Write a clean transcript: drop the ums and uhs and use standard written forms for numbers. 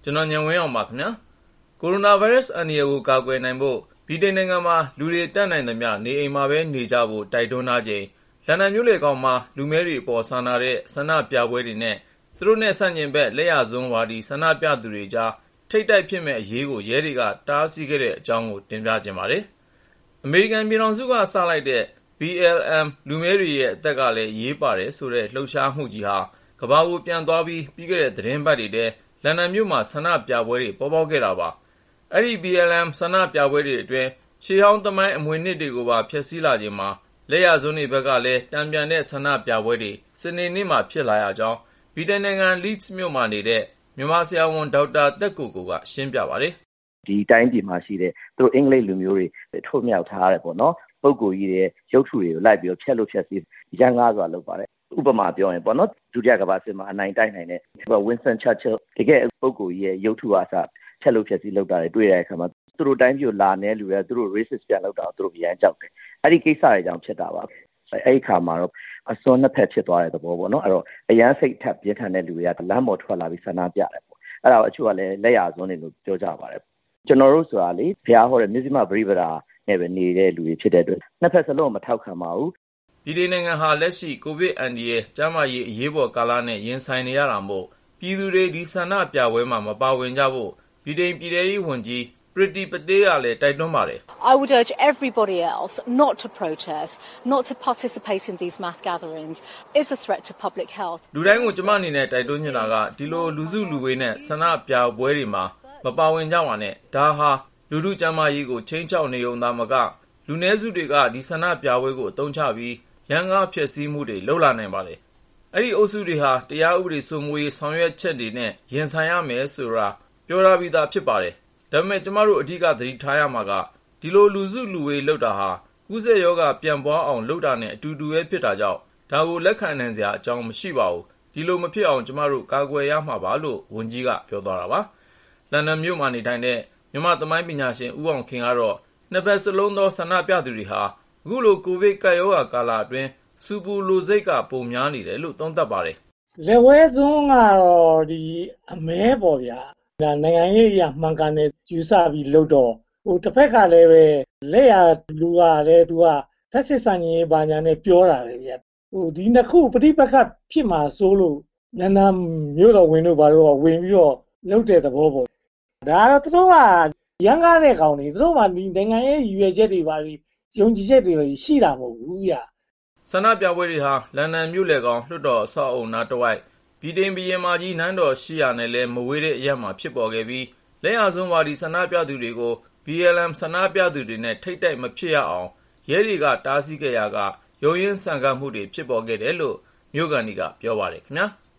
ကျွန်တော်ဉာဏ်ဝင်းအောင်ပါခင်ဗျာကိုရိုနာဗိုင်းရပ်စ်အန္တရာယ်ကိုကာကွယ်နိုင်ဖို့ဗြိတိန်နိုင်ငံမှာလူတွေတတ်နိုင်သမျှနေအိမ်မှာပဲနေကြဖို့တိုက်တွန်းထားချိန်လန်ဒန်မြို့လေကောင်မှာလူမဲတွေအပေါ်ဆန္ဒတဲ့ဆန္ဒပြပွဲတွေနဲ့သူတို့နဲ့ဆန့်ကျင်ဘက်လက်ရစွန်းဝါဒီဆန္ဒပြသူတွေကြားထိတ်တိုက်ဖြစ်မဲ့အရေးကိုရဲတွေကတားဆီးခဲ့တဲ့အကြောင်းကိုတင်ပြခြင်းပါတယ်အမေရိကန်ပြည်ထောင်စုကစလိုက်တဲ့ BLM လူမဲတွေရဲ့အသက်ကလည်းရေးပါတယ်ဆိုတဲ့လှုပ်ရှားမှုကြီးဟာကမ္ဘာကိုပြန်သွားပြီးပြီးခဲ့တဲ့သတင်းပတ်တွေထဲလန်ဒန်မြို့မှာဆန္ဒပြပွဲတွေပေါ်ပေါက်ခဲ့တာပါအဲ့ဒီ BLM ဆန္ဒပြပွဲတွေအတွင်းရှေးဟောင်းသမိုင်းအမွေအနှစ်တွေကိုပါဖျက်ဆီးလာခြင်းမှာလက်ရစွန်းတွေဘက်ကလည်းတံပြန်တဲ့ဆန္ဒပြပွဲတွေစနေနေ့မှာဖြစ်လာရကြောင်းဗြိတိန်နိုင်ငံ Leeds မြို့မှာနေတဲ့မြန်မာဆရာဝန်ဒေါက်တာသက်ကိုကိုကရှင်းပြပါတယ်ဒီတိုင်းပြည်မှာရှိတဲ့သူတို့အင်္ဂလိပ်လူမျိုးတွေထုတ်မြောက်ထားရတယ်ပေါ့နော်ပုဂ္ဂိုလ်ကြီးတွေရုပ်ထုတွေကိုလိုက်ပြီးဖျက်လို့ဖျက်ဆီးရန်ကားစွာလုပ်ပါတယ်ဥပမာပြောရင်ပေါ့နော်ဒုတိယကမ္ဘာစစ်မှာအနိုင်တိုက်နိုင်တဲ့ Winston Churchill တကယ်ပုဂ္ဂိုလ်ကြီးရဲ့ရုပ်ထုအားစဖျက်လို့ဖျက်ဆီးလုပ်တာတွေတွေ့ရတဲ့အခါမှာသူတို့တိုင်းပြည်ကိုလာနေလူတွေသူတို့ racist ပြန်လုပ်တာကိုသူတို့အရန်ကြောက်တယ်အဲ့ဒီကိစ္စတွေကြောင့်ဖြစ်တာပါအဲ့ဒီခါမှာတော့အစွန်းနှစ်ဖက်ဖြစ်သွားတဲ့သဘောပေါ့နော်အဲ့တော့အရန်စိတ်ထပ်ပြင်းထန်တဲ့လူတွေကလမ်းပေါ်ထွက်လာပြီးဆန္ဒပြတယ်ပေါ့အဲ့ဒါကိုအချို့ကလည်းလက်ရစွန်းတွေလို့ပြောကြပါတယ်ကျွန်တော်တို့ဆိုတာလေဘုရားဟောတဲ့မြစ်စမပရိပဒါနဲ့ပဲနေတဲ့လူတွေဖြစ်တဲ့အတွက်နှစ်ဖက်စလုံးမထောက်ခံပါဘူးပြည်ထောင်နိုင်ငံဟာလက်ရှိကိုဗစ်အန္တရာယ်ကျန်းမာရေးအရေးပေါ်ကာလနဲ့ရင်ဆိုင်နေရတာမို့ပြည်သူတွေဒီဆန္ဒပြပွဲမှာမပါဝင်ကြဖို့ပြည်ထောင်ပြည်ထရေးဝန်ကြီးPriti Patel ကလည်းတိုက်တွန်းပါတယ် I would urge everybody else not to protest, not to participate in these mass gatherings. It's a threat to public health. လူတိုင်းကိုကျွန်မအနေနဲ့တိုက်တွန်းချင်တာကဒီလိုလူစုလူဝေးနဲ့ဆန္ဒပြပွဲတွေမှာမပါဝင်ကြပါနဲ့ဒါဟာလူထုကျန်းမာရေးကိုချိန်ချောက်နေုံသာမကလူနည်းစုတွေကဒီဆန္ဒပြပွဲကိုအသုံးချပြီးရန်ကားဖျက်ဆီးမှုတွေလုပ်လာနိုင်ပါတယ်အဲ့ဒီအုပ်စုတွေဟာတရားဥပဒေစိုးမိုးရေးဆောင်ရွက်ချက်တွေနဲ့ရင်ဆိုင်ရမယ်ဆိုတာပြောထားပြီးသားဖြစ်ပါတယ်ဒါပေမဲ့ကျမတို့အဓိကသတိထားရမှာကဒီလိုလူစုလူဝေးလုပ်တာဟာကူးစက်ရောဂါပြန့်ပွားအောင်လုပ်တာနဲ့အတူတူပဲဖြစ်တာကြောင့်ဒါကိုလက်ခံနိုင်စရာအကြောင်းမရှိပါဘူးဒီလိုမဖြစ်အောင်ကျမတို့ကာကွယ်ရမှာပါလို့ဝန်ကြီးကပြောသွားတာပါလန်ဒန်မြို့မှာနေထိုင်တဲ့မြန်မာသမိုင်းပညာရှင်ဦးအောင်ခင်ကတော့နှစ်ဖက်စလုံးသောဆန္ဒပြသူတွေဟာအခုလိုကိုဗစ်ကပ်ရောဂါကာလအတွင်းစူပူလိုစိတ်ကပုံများနေတယ်လို့သုံးသပ်ပါတယ်လက်ဝဲစွန်းကတော့ဒီအမဲပေါ့ဗျာဒါနိုင်ငံရေးအရမှန်ကန်တယ်ယူဆပြီးလုပ်တော့တစ်ဖက်ကလည်းပဲလက်ရလူကလည်းသူကဖက်စစ်ဆန်ကြီးဘာညာနဲ့ပြောတာလေဗျာဒီနှစ်ခုပဋိပက္ခဖြစ်မှာစိုးလို့နန်းနန်းမြို့တော်ဝင်တို့ဘာလို့ဝင်ပြီးတော့လုပ်တဲ့သဘောပေါ့ဒါတော့သူတို့ကရန်ကားတဲ့ကောင်တွေသူတို့မှဒီနိုင်ငံရေးရည်ရွယ်ချက်တွေပါပြီးယုံကြည်ချက်တွေရှိတာမဟုတ်ဘူးဗျဆန္ဒပြပွဲတွေဟာလန်ဒန်မြို့လေကောင်လွှတ်တော်အဆောက်အုံနားတစ်ဝိုက်ဗြိတိန်ဘုရင်မကြီးနန်းတော်ရှိရာနဲ့လည်းမဝေးတဲ့အရပ်မှာဖြစ်ပေါ်ခဲ့ပြီးလက်ရစွန်းဝါဒီဆန္ဒပြသူတွေကို BLM ဆန္ဒပြသူတွေနဲ့ထိတ်တိုက်မဖြစ်ရအောင်ရဲတွေကတားဆီးခဲ့ရာကရုန်းရင်းဆန်ခတ်မှုတွေဖြစ်ပေါ်ခဲ့တယ်လို့မြို့ကန်တွေကပြောပါတယ်ခင်ဗျာ